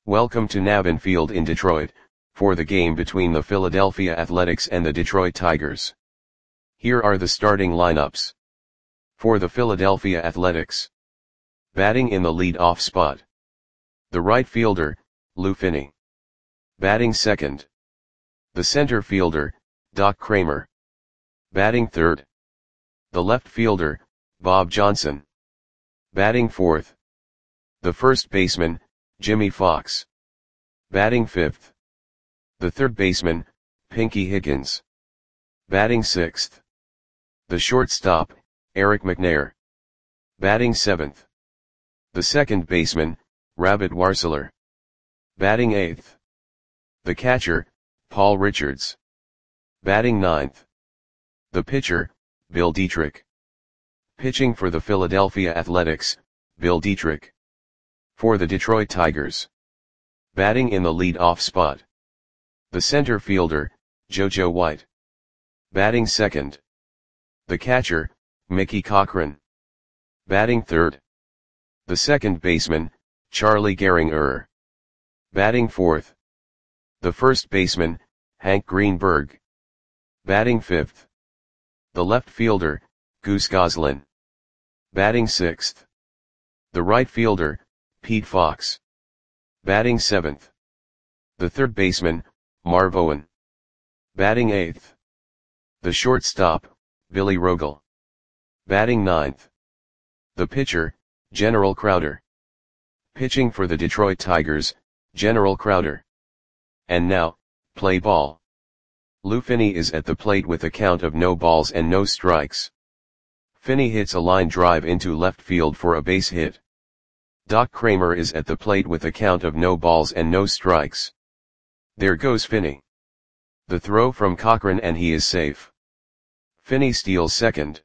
Welcome to Navin Field in Detroit, for the game between the Philadelphia Athletics and the Detroit Tigers. Here are the starting lineups. For the Philadelphia Athletics. Batting in the lead-off spot. The right fielder, Lou Finney. Batting second. The center fielder, Doc Kramer. Batting third. The left fielder, Bob Johnson. Batting fourth. The first baseman, Jimmy Fox. Batting fifth. The third baseman, Pinky Higgins. Batting sixth. The shortstop, Eric McNair. Batting seventh. The second baseman, Rabbit Warseler. Batting eighth. The catcher, Paul Richards. Batting ninth. The pitcher, Bill Dietrich. Pitching for the Philadelphia Athletics, Bill Dietrich. For the Detroit Tigers. Batting in the lead-off spot. The center fielder, JoJo White. Batting second. The catcher, Mickey Cochrane. Batting third. The second baseman, Charlie Gehringer. Batting fourth. The first baseman, Hank Greenberg. Batting fifth. The left fielder, Goose Goslin. Batting sixth. The right fielder, Pete Fox. Batting seventh. The third baseman, Marv Owen. Batting eighth. The shortstop, Billy Rogel. Batting ninth. The pitcher, General Crowder. Pitching for the Detroit Tigers, General Crowder. And now, play ball. Lou Finney is at the plate with a count of no balls and no strikes. Finney hits a line drive into left field for a base hit. Doc Kramer is at the plate with a count of no balls and no strikes. There goes Finney. The throw from Cochrane and he is safe. Finney steals second.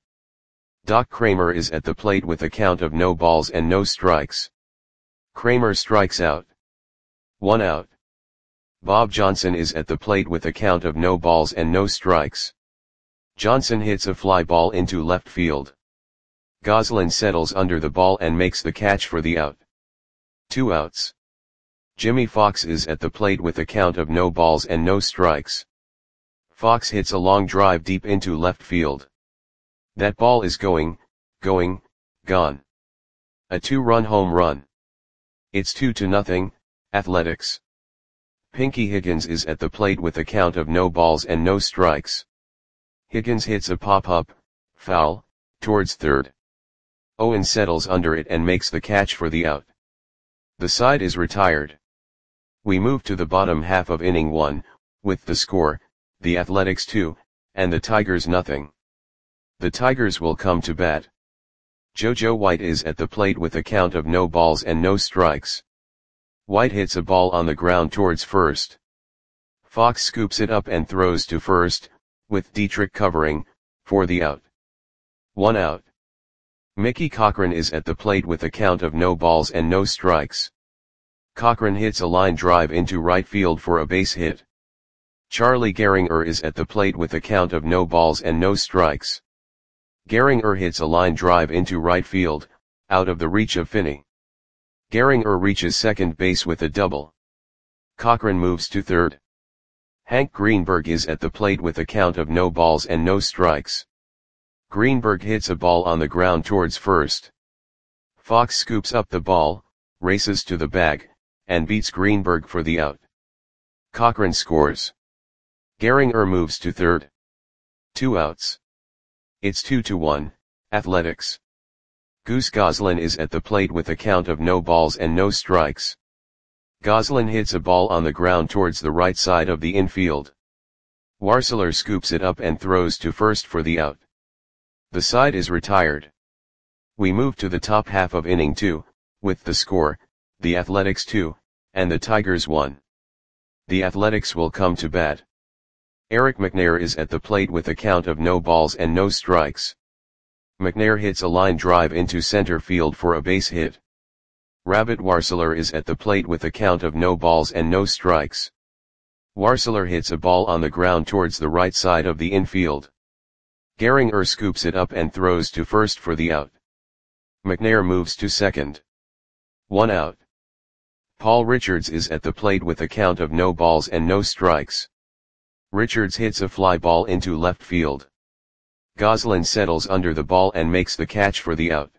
Doc Kramer is at the plate with a count of no balls and no strikes. Kramer strikes out. 1 out. Bob Johnson is at the plate with a count of no balls and no strikes. Johnson hits a fly ball into left field. Goslin settles under the ball and makes the catch for the out. 2 outs. Jimmy Fox is at the plate with a count of no balls and no strikes. Fox hits a long drive deep into left field. That ball is gone. A 2-run home run. It's 2-0, Athletics. Pinky Higgins is at the plate with a count of no balls and no strikes. Higgins hits a pop-up, foul, towards third. Owen settles under it and makes the catch for the out. The side is retired. We move to the bottom half of inning 1, with the score, the Athletics 2, and the Tigers nothing. The Tigers will come to bat. JoJo White is at the plate with a count of no balls and no strikes. White hits a ball on the ground towards first. Fox scoops it up and throws to first, with Dietrich covering, for the out. 1 out. Mickey Cochrane is at the plate with a count of no balls and no strikes. Cochrane hits a line drive into right field for a base hit. Charlie Gehringer is at the plate with a count of no balls and no strikes. Gehringer hits a line drive into right field, out of the reach of Finney. Gehringer reaches second base with a double. Cochrane moves to third. Hank Greenberg is at the plate with a count of no balls and no strikes. Greenberg hits a ball on the ground towards first. Fox scoops up the ball, races to the bag, and beats Greenberg for the out. Cochrane scores. Gehringer moves to third. 2 outs. It's 2-1, Athletics. Goose Goslin is at the plate with a count of no balls and no strikes. Goslin hits a ball on the ground towards the right side of the infield. Warseler scoops it up and throws to first for the out. The side is retired. We move to the top half of inning 2, with the score, the Athletics 2, and the Tigers 1. The Athletics will come to bat. Eric McNair is at the plate with a count of no balls and no strikes. McNair hits a line drive into center field for a base hit. Rabbit Warseler is at the plate with a count of no balls and no strikes. Warseler hits a ball on the ground towards the right side of the infield. Gehringer scoops it up and throws to first for the out. McNair moves to second. 1 out. Paul Richards is at the plate with a count of no balls and no strikes. Richards hits a fly ball into left field. Goslin settles under the ball and makes the catch for the out.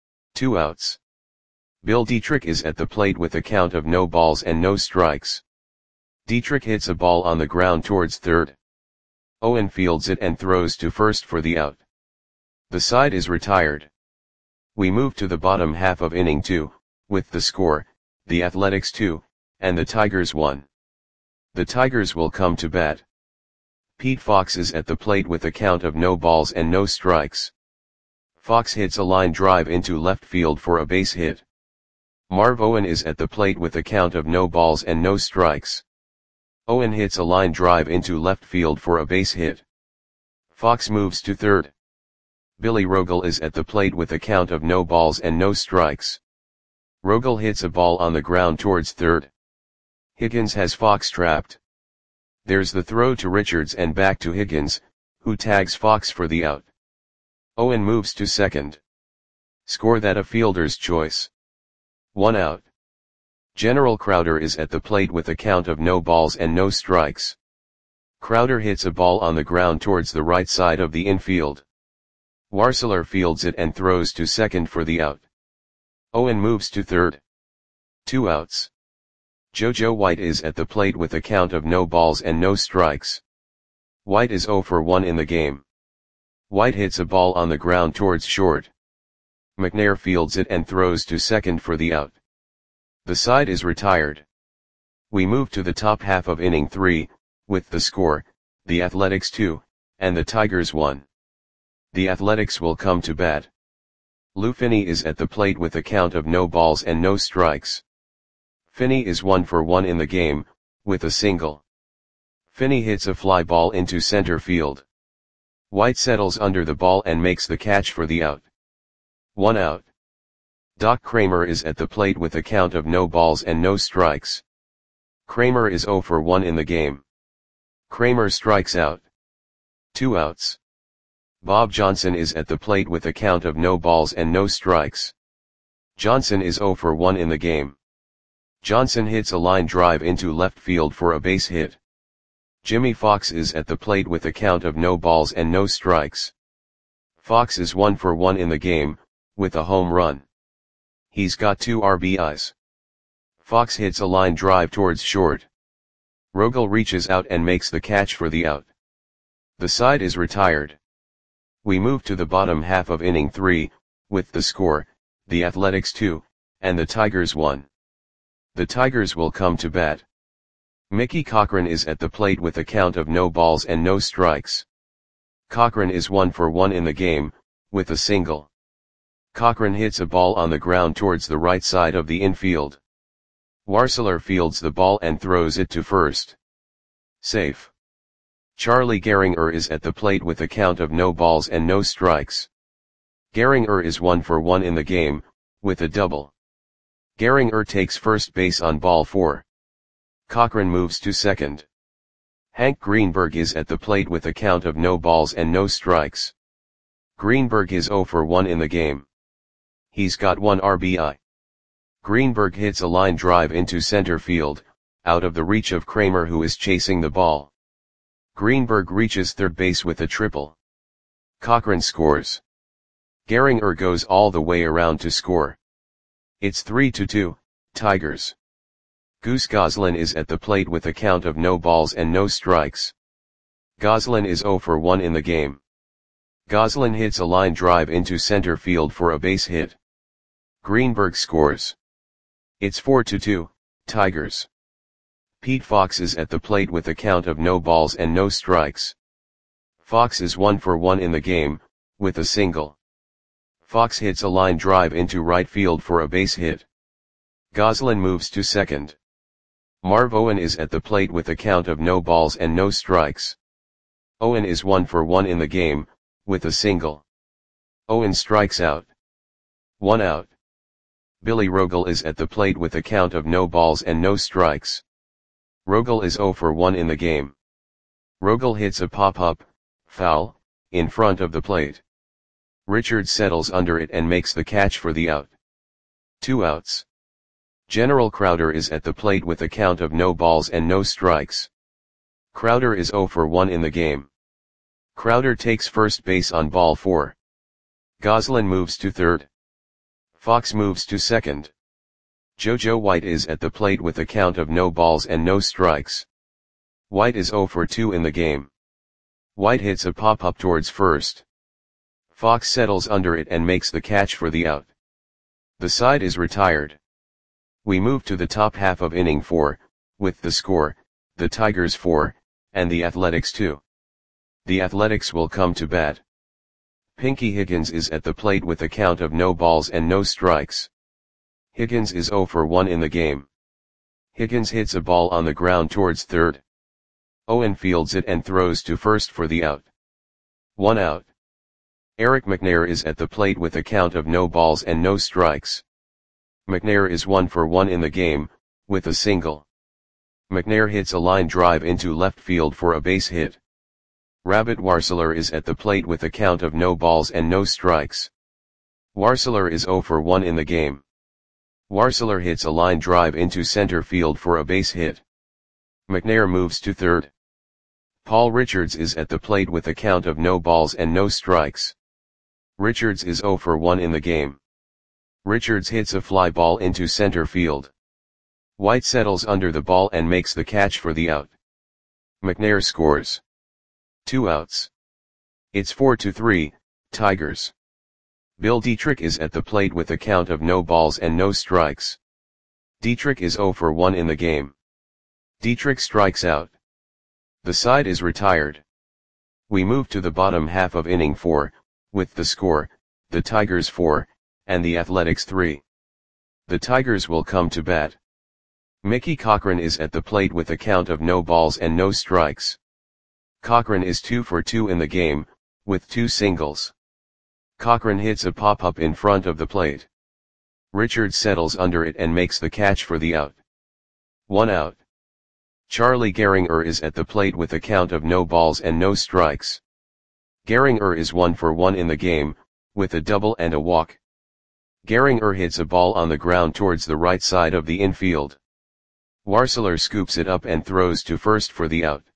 2 outs. Bill Dietrich is at the plate with a count of no balls and no strikes. Dietrich hits a ball on the ground towards third. Owen fields it and throws to first for the out. The side is retired. We move to the bottom half of inning 2, with the score, the Athletics 2, and the Tigers 1. The Tigers will come to bat. Pete Fox is at the plate with a count of no balls and no strikes. Fox hits a line drive into left field for a base hit. Marv Owen is at the plate with a count of no balls and no strikes. Owen hits a line drive into left field for a base hit. Fox moves to third. Billy Rogel is at the plate with a count of no balls and no strikes. Rogel hits a ball on the ground towards third. Higgins has Fox trapped. There's the throw to Richards and back to Higgins, who tags Fox for the out. Owen moves to second. Score that a fielder's choice. 1 out. General Crowder is at the plate with a count of no balls and no strikes. Crowder hits a ball on the ground towards the right side of the infield. Warseler fields it and throws to second for the out. Owen moves to third. 2 outs. JoJo White is at the plate with a count of no balls and no strikes. White is 0 for 1 in the game. White hits a ball on the ground towards short. McNair fields it and throws to second for the out. The side is retired. We move to the top half of inning 3, with the score, the Athletics 2, and the Tigers 1. The Athletics will come to bat. Lou Finney is at the plate with a count of no balls and no strikes. Finney is 1 for 1 in the game, with a single. Finney hits a fly ball into center field. White settles under the ball and makes the catch for the out. 1 out. Doc Kramer is at the plate with a count of no balls and no strikes. Kramer is 0 for 1 in the game. Kramer strikes out. 2 outs. Bob Johnson is at the plate with a count of no balls and no strikes. Johnson is 0 for 1 in the game. Johnson hits a line drive into left field for a base hit. Jimmy Fox is at the plate with a count of no balls and no strikes. Fox is 1 for 1 in the game, with a home run. He's got 2 RBIs. Fox hits a line drive towards short. Rogel reaches out and makes the catch for the out. The side is retired. We move to the bottom half of inning 3, with the score, the Athletics 2, and the Tigers 1. The Tigers will come to bat. Mickey Cochran is at the plate with a count of no balls and no strikes. Cochran is 1 for 1 in the game, with a single. Cochran hits a ball on the ground towards the right side of the infield. Warseler fields the ball and throws it to first. Safe. Charlie Gehringer is at the plate with a count of no balls and no strikes. Gehringer is 1 for 1 in the game, with a double. Gehringer takes first base on ball 4. Cochran moves to second. Hank Greenberg is at the plate with a count of no balls and no strikes. Greenberg is 0 for 1 in the game. He's got 1 RBI. Greenberg hits a line drive into center field, out of the reach of Kramer who is chasing the ball. Greenberg reaches third base with a triple. Cochran scores. Gehringer goes all the way around to score. It's 3-2, Tigers. Goose Goslin is at the plate with a count of no balls and no strikes. Goslin is 0 for 1 in the game. Goslin hits a line drive into center field for a base hit. Greenberg scores. It's 4-2, Tigers. Pete Fox is at the plate with a count of no balls and no strikes. Fox is 1 for 1 in the game, with a single. Fox hits a line drive into right field for a base hit. Goslin moves to second. Marv Owen is at the plate with a count of no balls and no strikes. Owen is 1 for 1 in the game, with a single. Owen strikes out. 1 out. Billy Rogel is at the plate with a count of no balls and no strikes. Rogel is 0 for 1 in the game. Rogel hits a pop-up, foul, in front of the plate. Richards settles under it and makes the catch for the out. 2 outs. General Crowder is at the plate with a count of no balls and no strikes. Crowder is 0 for 1 in the game. Crowder takes first base on ball 4. Goslin moves to third. Fox moves to second. JoJo White is at the plate with a count of no balls and no strikes. White is 0 for 2 in the game. White hits a pop-up towards first. Fox settles under it and makes the catch for the out. The side is retired. We move to the top half of inning 4, with the score, the Tigers 4, and the Athletics 2. The Athletics will come to bat. Pinky Higgins is at the plate with a count of no balls and no strikes. Higgins is 0 for 1 in the game. Higgins hits a ball on the ground towards third. Owen fields it and throws to first for the out. 1 out. Eric McNair is at the plate with a count of no balls and no strikes. McNair is 1 for 1 in the game, with a single. McNair hits a line drive into left field for a base hit. Rabbit Warseler is at the plate with a count of no balls and no strikes. Warseler is 0 for 1 in the game. Warseler hits a line drive into center field for a base hit. McNair moves to third. Paul Richards is at the plate with a count of no balls and no strikes. Richards is 0 for 1 in the game. Richards hits a fly ball into center field. White settles under the ball and makes the catch for the out. McNair scores. 2 outs. It's 4-3, Tigers. Bill Dietrich is at the plate with a count of no balls and no strikes. Dietrich is 0 for 1 in the game. Dietrich strikes out. The side is retired. We move to the bottom half of inning 4, with the score, the Tigers 4, and the Athletics 3. The Tigers will come to bat. Mickey Cochran is at the plate with a count of no balls and no strikes. Cochran is 2 for 2 in the game, with 2 singles. Cochran hits a pop-up in front of the plate. Richards settles under it and makes the catch for the out. 1 out. Charlie Gehringer is at the plate with a count of no balls and no strikes. Gehringer is 1 for 1 in the game, with a double and a walk. Gehringer hits a ball on the ground towards the right side of the infield. Warseler scoops it up and throws to first for the out.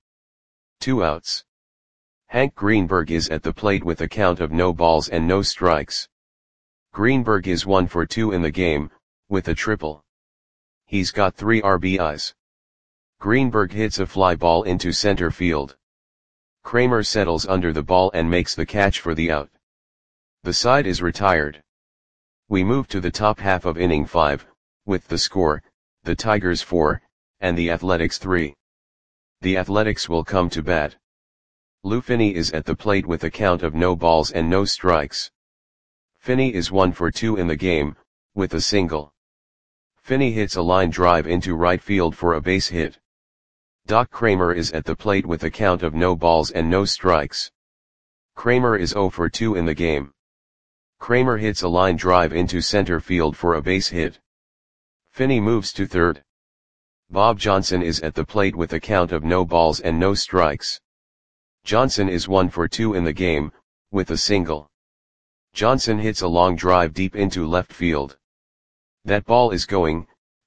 2 outs. Hank Greenberg is at the plate with a count of no balls and no strikes. Greenberg is 1 for 2 in the game, with a triple. He's got 3 RBIs. Greenberg hits a fly ball into center field. Kramer settles under the ball and makes the catch for the out. The side is retired. We move to the top half of inning 5, with the score, the Tigers 4, and the Athletics 3. The Athletics will come to bat. Lou Finney is at the plate with a count of no balls and no strikes. Finney is 1 for 2 in the game, with a single. Finney hits a line drive into right field for a base hit. Doc Kramer is at the plate with a count of no balls and no strikes. Kramer is 0 for 2 in the game. Kramer hits a line drive into center field for a base hit. Finney moves to third. Bob Johnson is at the plate with a count of no balls and no strikes. Johnson is 1 for 2 in the game, with a single. Johnson hits a long drive deep into left field. That ball is gone.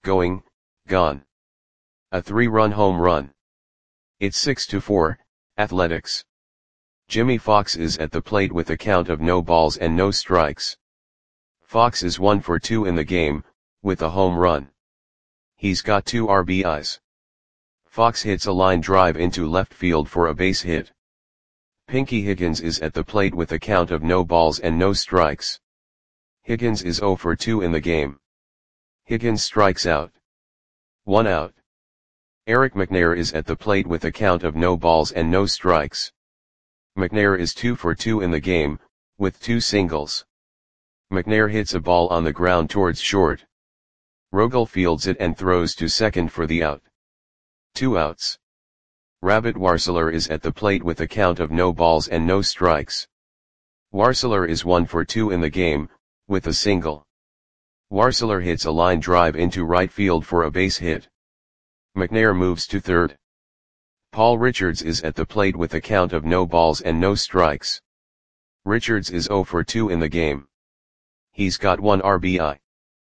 A 3-run home run. It's 6-4, Athletics. Jimmy Fox is at the plate with a count of no balls and no strikes. Fox is 1 for 2 in the game, with a home run. He's got 2 RBIs. Fox hits a line drive into left field for a base hit. Pinky Higgins is at the plate with a count of no balls and no strikes. Higgins is 0 for 2 in the game. Higgins strikes out. 1 out. Eric McNair is at the plate with a count of no balls and no strikes. McNair is 2 for 2 in the game, with 2 singles. McNair hits a ball on the ground towards short. Rogel fields it and throws to second for the out. 2 outs. Rabbit Warseler is at the plate with a count of no balls and no strikes. Warseler is 1 for 2 in the game, with a single. Warseler hits a line drive into right field for a base hit. McNair moves to third. Paul Richards is at the plate with a count of no balls and no strikes. Richards is 0 for 2 in the game. He's got 1 RBI.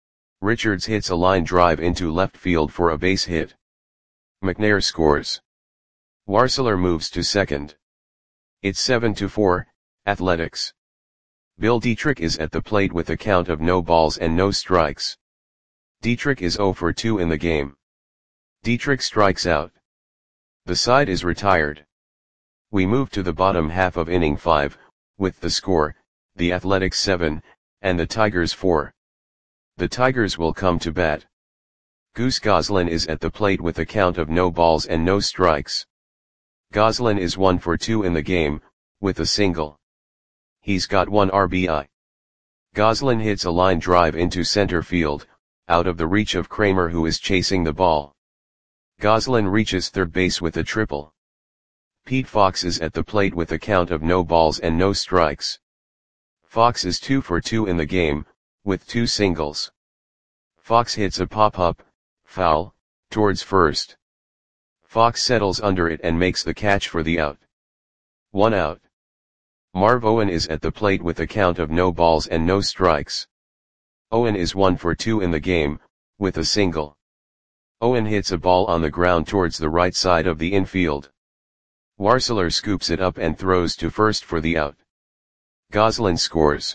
Richards hits a line drive into left field for a base hit. McNair scores. Warseler moves to second. It's 7-4, Athletics. Bill Dietrich is at the plate with a count of no balls and no strikes. Dietrich is 0 for 2 in the game. Dietrich strikes out. The side is retired. We move to the bottom half of inning 5, with the score, the Athletics 7, and the Tigers 4. The Tigers will come to bat. Goose Goslin is at the plate with a count of no balls and no strikes. Goslin is 1 for 2 in the game, with a single. He's got 1 RBI. Goslin hits a line drive into center field, out of the reach of Kramer who is chasing the ball. Goslin reaches third base with a triple. Pete Fox is at the plate with a count of no balls and no strikes. Fox is 2 for 2 in the game, with 2 singles. Fox hits a pop-up, foul, towards first. Fox settles under it and makes the catch for the out. 1 out. Marv Owen is at the plate with a count of no balls and no strikes. Owen is 1 for 2 in the game, with a single. Owen hits a ball on the ground towards the right side of the infield. Warseler scoops it up and throws to first for the out. Goslin scores.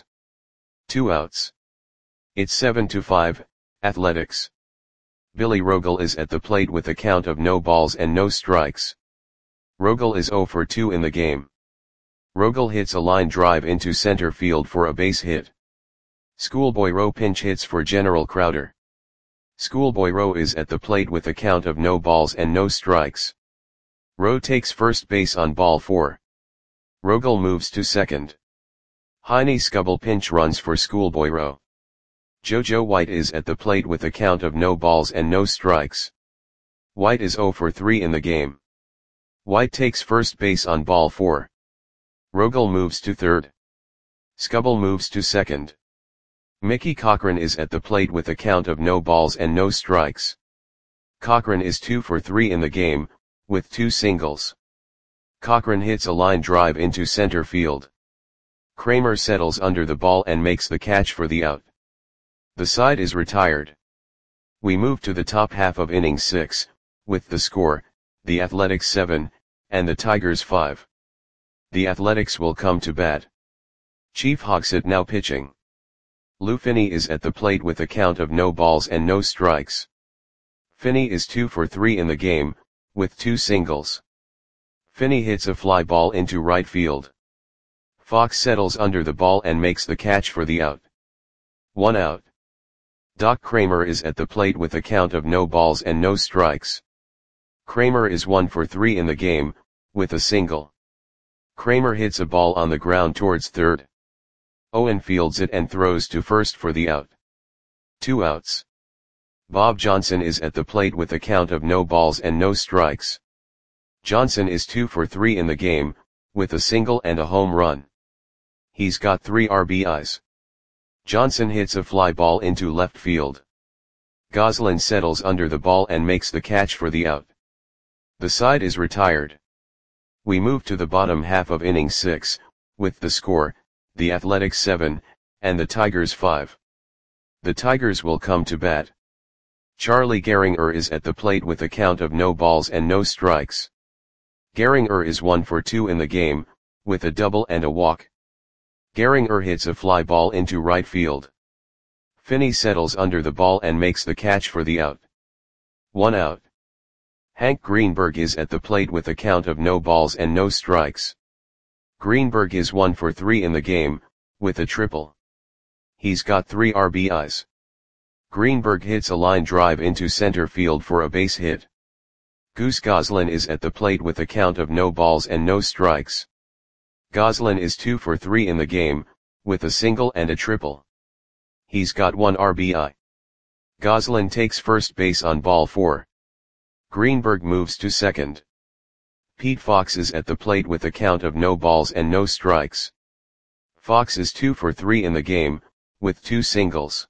2 outs. It's 7-5, Athletics. Billy Rogel is at the plate with a count of no balls and no strikes. Rogel is 0 for 2 in the game. Rogel hits a line drive into center field for a base hit. Schoolboy Rowe pinch hits for General Crowder. Schoolboy Rowe is at the plate with a count of no balls and no strikes. Rowe takes first base on ball 4. Rogel moves to second. Heine Scubble pinch runs for Schoolboy Rowe. JoJo White is at the plate with a count of no balls and no strikes. White is 0 for 3 in the game. White takes first base on ball 4. Rogel moves to third. Scubble moves to second. Mickey Cochran is at the plate with a count of no balls and no strikes. Cochran is 2 for 3 in the game, with 2 singles. Cochran hits a line drive into center field. Kramer settles under the ball and makes the catch for the out. The side is retired. We move to the top half of inning 6, with the score, the Athletics 7, and the Tigers 5. The Athletics will come to bat. Chief Hogsett now pitching. Lou Finney is at the plate with a count of no balls and no strikes. Finney is 2 for 3 in the game, with 2 singles. Finney hits a fly ball into right field. Fox settles under the ball and makes the catch for the out. 1 out. Doc Kramer is at the plate with a count of no balls and no strikes. Kramer is 1 for 3 in the game, with a single. Kramer hits a ball on the ground towards third. Owen fields it and throws to first for the out. 2 outs. Bob Johnson is at the plate with a count of no balls and no strikes. Johnson is 2 for 3 in the game, with a single and a home run. He's got 3 RBIs. Johnson hits a fly ball into left field. Goslin settles under the ball and makes the catch for the out. The side is retired. We move to the bottom half of inning 6, with the score, the Athletics 7, and the Tigers 5. The Tigers will come to bat. Charlie Gehringer is at the plate with a count of no balls and no strikes. Gehringer is 1 for 2 in the game, with a double and a walk. Gehringer hits a fly ball into right field. Finney settles under the ball and makes the catch for the out. 1 out. Hank Greenberg is at the plate with a count of no balls and no strikes. Greenberg is 1 for 3 in the game, with a triple. He's got 3 RBIs. Greenberg hits a line drive into center field for a base hit. Goose Goslin is at the plate with a count of no balls and no strikes. Goslin is 2 for 3 in the game, with a single and a triple. He's got 1 RBI. Goslin takes first base on ball 4. Greenberg moves to second. Pete Fox is at the plate with a count of no balls and no strikes. Fox is 2 for 3 in the game, with 2 singles.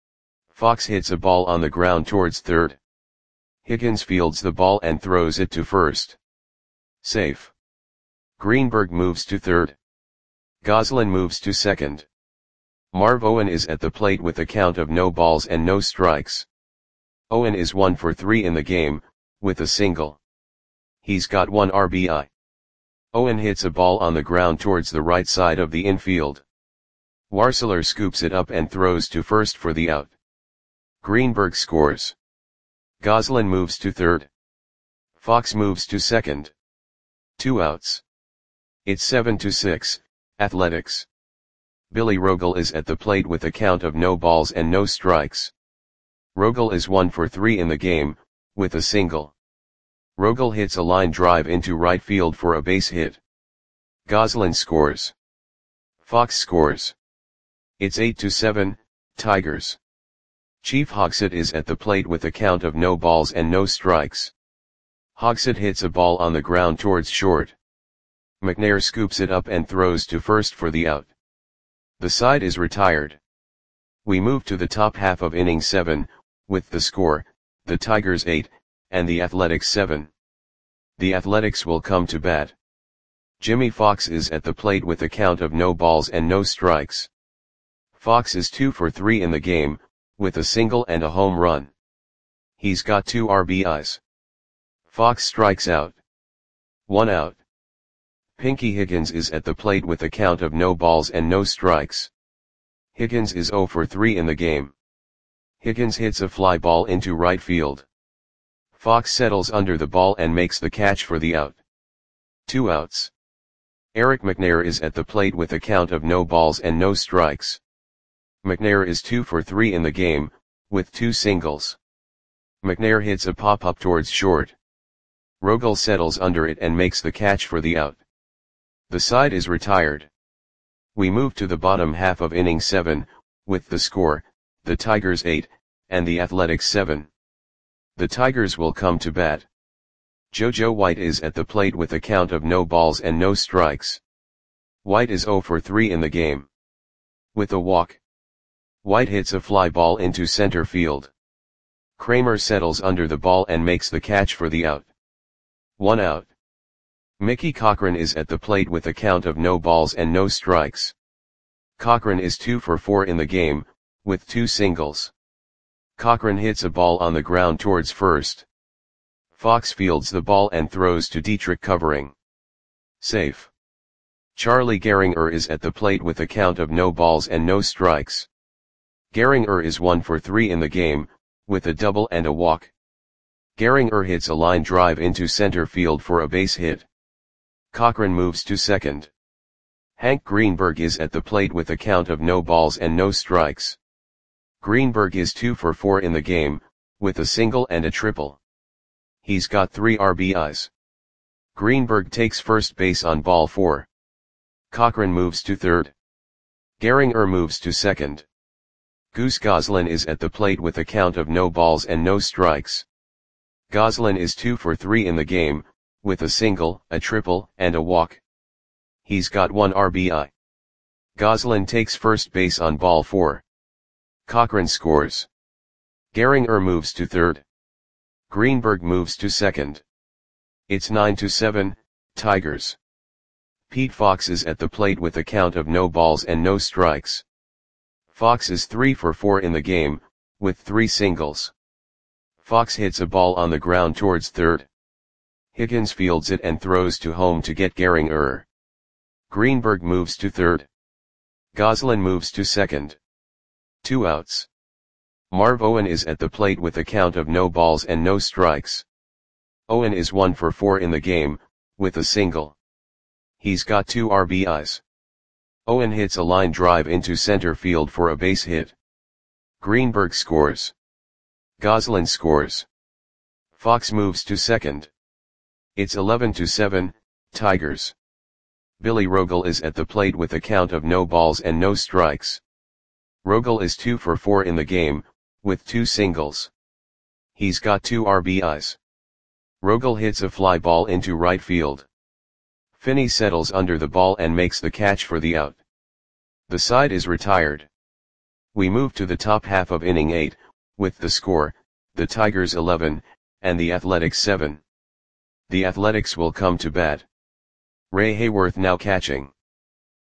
Fox hits a ball on the ground towards third. Higgins fields the ball and throws it to first. Safe. Greenberg moves to third. Goslin moves to second. Marv Owen is at the plate with a count of no balls and no strikes. Owen is 1 for 3 in the game, with a single. He's got 1 RBI. Owen hits a ball on the ground towards the right side of the infield. Warseler scoops it up and throws to first for the out. Greenberg scores. Goslin moves to third. Fox moves to second. 2 outs. It's 7-6, Athletics. Billy Rogel is at the plate with a count of no balls and no strikes. Rogel is 1 for 3 in the game, with a single. Rogel hits a line drive into right field for a base hit. Goslin scores. Fox scores. It's 8-7, Tigers. Chief Hogsett is at the plate with a count of no balls and no strikes. Hogsett hits a ball on the ground towards short. McNair scoops it up and throws to first for the out. The side is retired. We move to the top half of inning 7, with the score, the Tigers 8, and the Athletics 7. The Athletics will come to bat. Jimmy Fox is at the plate with a count of no balls and no strikes. Fox is 2 for 3 in the game, with a single and a home run. He's got 2 RBIs. Fox strikes out. 1 out. Pinky Higgins is at the plate with a count of no balls and no strikes. Higgins is 0 for 3 in the game. Higgins hits a fly ball into right field. Fox settles under the ball and makes the catch for the out. 2 outs. Eric McNair is at the plate with a count of no balls and no strikes. McNair is 2 for 3 in the game, with 2 singles. McNair hits a pop-up towards short. Rogel settles under it and makes the catch for the out. The side is retired. We move to the bottom half of inning 7, with the score, the Tigers 8, and the Athletics 7. The Tigers will come to bat. JoJo White is at the plate with a count of no balls and no strikes. White is 0 for 3 in the game. With a walk. White hits a fly ball into center field. Kramer settles under the ball and makes the catch for the out. 1 out. Mickey Cochran is at the plate with a count of no balls and no strikes. Cochran is 2 for 4 in the game, with 2 singles. Cochran hits a ball on the ground towards first. Fox fields the ball and throws to Dietrich covering. Safe. Charlie Gehringer is at the plate with a count of no balls and no strikes. Gehringer is 1 for 3 in the game, with a double and a walk. Gehringer hits a line drive into center field for a base hit. Cochran moves to second. Hank Greenberg is at the plate with a count of no balls and no strikes. Greenberg is 2 for 4 in the game, with a single and a triple. He's got 3 RBIs. Greenberg takes first base on ball 4. Cochran moves to third. Gehringer moves to second. Goose Goslin is at the plate with a count of no balls and no strikes. Goslin is 2 for 3 in the game, with a single, a triple, and a walk. He's got 1 RBI. Goslin takes first base on ball 4. Cochran scores. Gehringer moves to third. Greenberg moves to second. It's 9-7, Tigers. Pete Fox is at the plate with a count of no balls and no strikes. Fox is 3 for 4 in the game, with 3 singles. Fox hits a ball on the ground towards third. Higgins fields it and throws to home to get Gehringer. Greenberg moves to third. Goslin moves to second. 2 outs. Marv Owen is at the plate with a count of no balls and no strikes. Owen is 1 for 4 in the game, with a single. He's got 2 RBIs. Owen hits a line drive into center field for a base hit. Greenberg scores. Goslin scores. Fox moves to second. It's 11-7, Tigers. Billy Rogel is at the plate with a count of no balls and no strikes. Rogel is 2 for 4 in the game, with 2 singles. He's got 2 RBIs. Rogel hits a fly ball into right field. Finney settles under the ball and makes the catch for the out. The side is retired. We move to the top half of inning 8, with the score, the Tigers 11, and the Athletics 7. The Athletics will come to bat. Ray Hayworth now catching.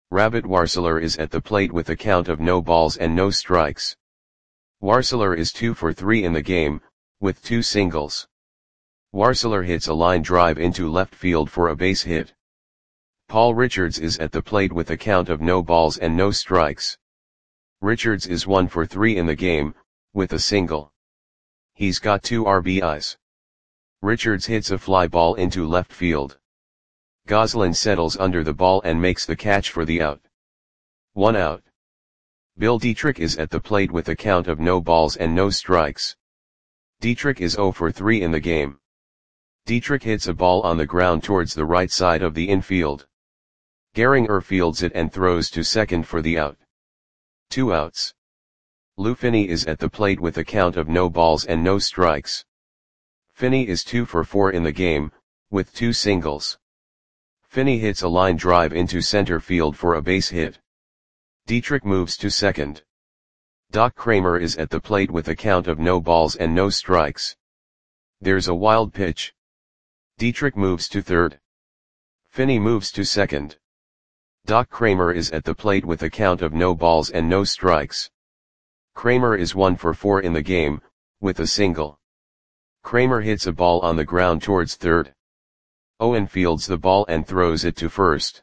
Rabbit Warseler is at the plate with a count of no balls and no strikes. Warseler is 2 for 3 in the game, with 2 singles. Warseler hits a line drive into left field for a base hit. Paul Richards is at the plate with a count of no balls and no strikes. Richards is 1 for 3 in the game, with a single. He's got 2 RBIs. Richards hits a fly ball into left field. Goslin settles under the ball and makes the catch for the out. 1 out. Bill Dietrich is at the plate with a count of no balls and no strikes. Dietrich is 0 for 3 in the game. Dietrich hits a ball on the ground towards the right side of the infield. Gehringer fields it and throws to second for the out. 2 outs. Lou Finney is at the plate with a count of no balls and no strikes. Finney is 2 for 4 in the game, with 2 singles. Finney hits a line drive into center field for a base hit. Dietrich moves to second. Doc Kramer is at the plate with a count of no balls and no strikes. There's a wild pitch. Dietrich moves to third. Finney moves to second. Doc Kramer is at the plate with a count of no balls and no strikes. Kramer is 1 for 4 in the game, with a single. Kramer hits a ball on the ground towards third. Owen fields the ball and throws it to first.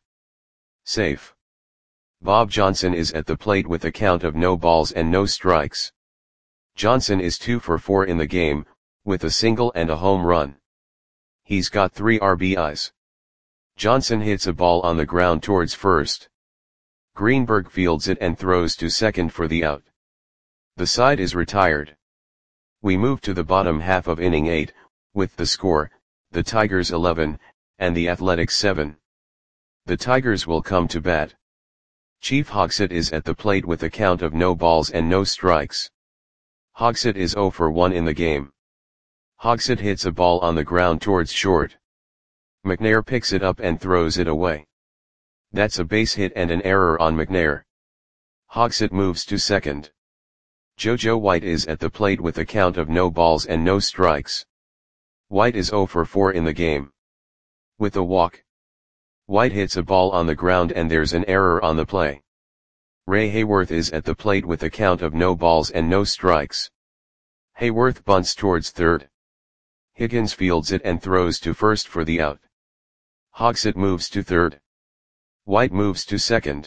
Safe. Bob Johnson is at the plate with a count of no balls and no strikes. Johnson is 2 for 4 in the game, with a single and a home run. He's got 3 RBIs. Johnson hits a ball on the ground towards first. Greenberg fields it and throws to second for the out. The side is retired. We move to the bottom half of inning 8, with the score, the Tigers 11, and the Athletics 7. The Tigers will come to bat. Chief Hogsett is at the plate with a count of no balls and no strikes. Hogsett is 0 for 1 in the game. Hogsett hits a ball on the ground towards short. McNair picks it up and throws it away. That's a base hit and an error on McNair. Hogsett moves to second. JoJo White is at the plate with a count of no balls and no strikes. White is 0 for 4 in the game. With a walk. White hits a ball on the ground and there's an error on the play. Ray Hayworth is at the plate with a count of no balls and no strikes. Hayworth bunts towards third. Higgins fields it and throws to first for the out. Hogsett moves to third. White moves to second.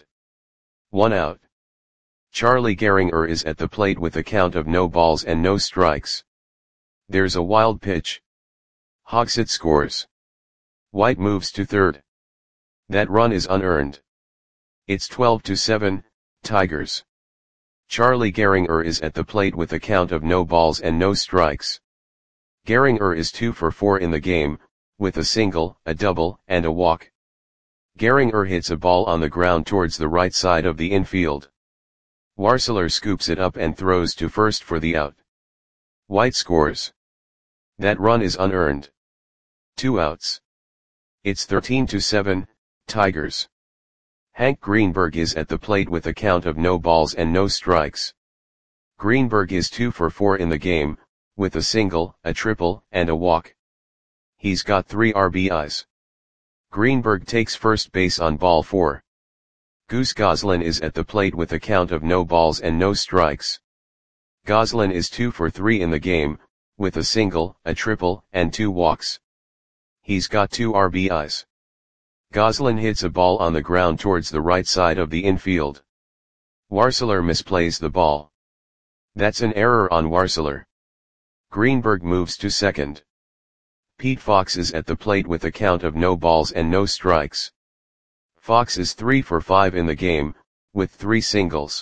1 out. Charlie Gehringer is at the plate with a count of no balls and no strikes. There's a wild pitch. Hogsett scores. White moves to third. That run is unearned. It's 12-7, Tigers. Charlie Gehringer is at the plate with a count of no balls and no strikes. Gehringer is 2 for 4 in the game, with a single, a double, and a walk. Gehringer hits a ball on the ground towards the right side of the infield. Warseler scoops it up and throws to first for the out. White scores. That run is unearned. 2 outs. It's 13-7, Tigers. Hank Greenberg is at the plate with a count of no balls and no strikes. Greenberg is 2 for 4 in the game, with a single, a triple, and a walk. He's got 3 RBIs. Greenberg takes first base on ball 4. Goose Goslin is at the plate with a count of no balls and no strikes. Goslin is 2 for 3 in the game, with a single, a triple, and 2 walks. He's got 2 RBIs. Goslin hits a ball on the ground towards the right side of the infield. Warseler misplays the ball. That's an error on Warseler. Greenberg moves to second. Pete Fox is at the plate with a count of no balls and no strikes. Fox is 3 for 5 in the game, with 3 singles.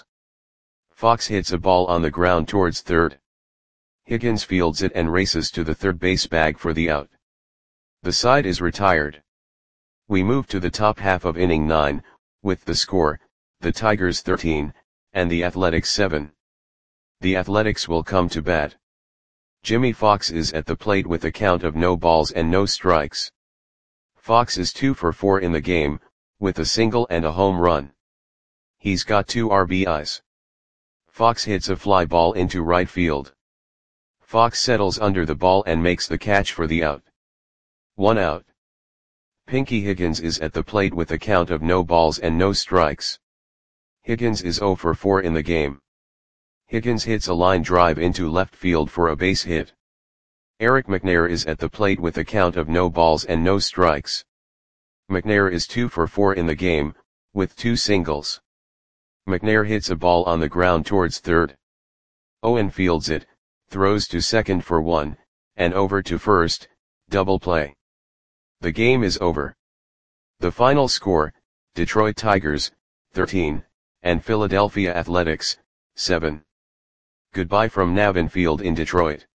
Fox hits a ball on the ground towards third. Higgins fields it and races to the third base bag for the out. The side is retired. We move to the top half of inning 9, with the score, the Tigers 13, and the Athletics 7. The Athletics will come to bat. Jimmy Fox is at the plate with a count of no balls and no strikes. Fox is 2 for 4 in the game, with a single and a home run. He's got 2 RBIs. Fox hits a fly ball into right field. Fox settles under the ball and makes the catch for the out. 1 out. Pinky Higgins is at the plate with a count of no balls and no strikes. Higgins is 0 for 4 in the game. Higgins hits a line drive into left field for a base hit. Eric McNair is at the plate with a count of no balls and no strikes. McNair is 2 for 4 in the game, with 2 singles. McNair hits a ball on the ground towards third. Owen fields it, throws to second for 1, and over to first, double play. The game is over. The final score, Detroit Tigers, 13, and Philadelphia Athletics, 7. Goodbye from Navin Field in Detroit.